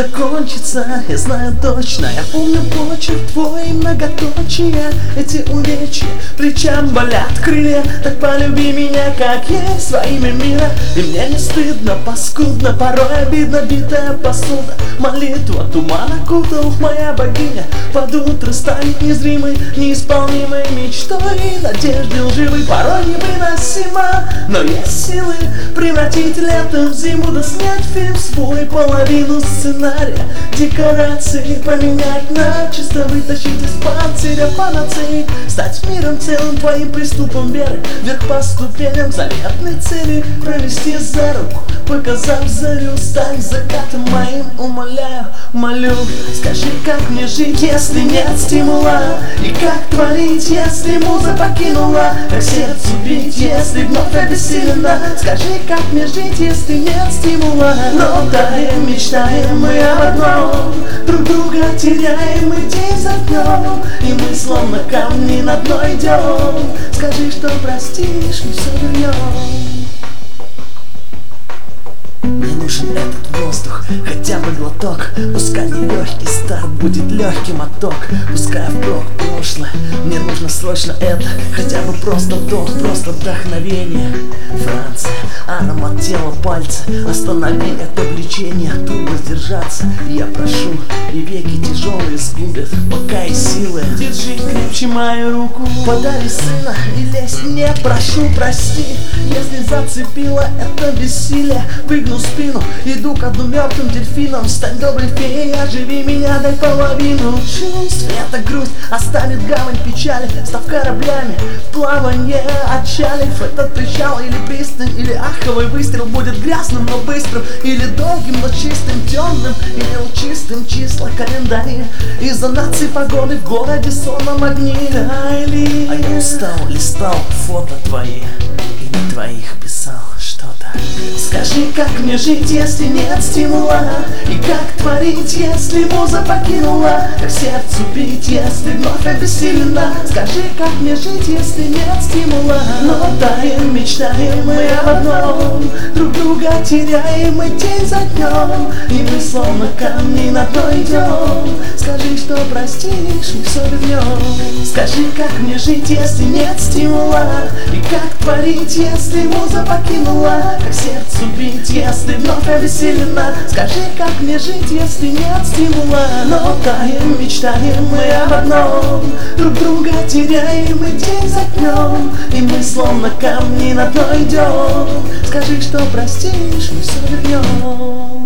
закончится, я знаю точно. Я помню почерк твой, многоточие. Эти увечья плечам болят крылья. Так полюби меня, как есть, во имя мира. И мне не стыдно, паскудно, порой обидно. Битая посуда, молитва, туман окутал. Моя богиня под утро станет незримой, неисполнимой мечтой. Надежды лживой порой невыносима, но есть силы превратить лето в зиму. Да снять фильм свой, половину сценария, декорации поменять начисто, вытащить из панциря панацеи, стать миром целым твоим приступом веры, вверх по ступеням к заветной цели, провести за руку, показав зарю. Стань закатом моим, умоляю, молю. Скажи, как мне жить, если нет стимула, и как творить, если муза покинула, как сердцу бить, если вновь обессилена. Скажи, как мне жить, если нет стимула. Но таем, мечтаем мы об одном, друг друга теряем мы день за днем, и мы словно камни на дно идем. Скажи, что простишь, мы все вернем. Мне нужен этот воздух, хотя бы глоток. Пускай не легкий старт, будет легкий моток. Пускай впрок прошлое, мне нужно срочно это. Хотя бы просто вдох, просто вдохновение. Франция, аромат тела, пальцы. Останови это влечение, трудно сдержаться. И я прошу, и веки тяжелые сгубят, пока и силы. Держи крепче мою руку, подари сына и лезь мне, прошу, прости, если зацепило это бессилие. Выгну спину, иду ко дну мертвым дельфином. Стань доброй феей, оживи меня, дай половину чувств. Эта грусть оставит гавань печали, став кораблями в плаванье, отчалив. Этот причал или пристань, или аховый выстрел будет грязным, но быстрым, или долгим, но чистым, темным, или лучистым. Числа календаря из-за нации погоды в городе сонном огне. А я устал, листал фото твои, и на твоих писал что-то. Скажи, как мне жить, если нет стимула, и как творить, если муза покинула, как сердцу бить, если вновь обессилена. Скажи, как мне жить, если нет стимула. Но таем, мечтаем мы об одном, друг друга теряем мы день за днем, и мы словно камни на дно идем. Скажи, что простишь, мы все вернем. Скажи, как мне жить, если нет стимула, и как творить, если муза покинула, как сердцу бить, если вновь обессилена. Скажи, как мне жить, если нет стимула. Но таем, мечтаем мы об одном, друг друга теряем мы день за днем, и мы словно камни на дно идем. Скажи, что простишь, мы все вернем.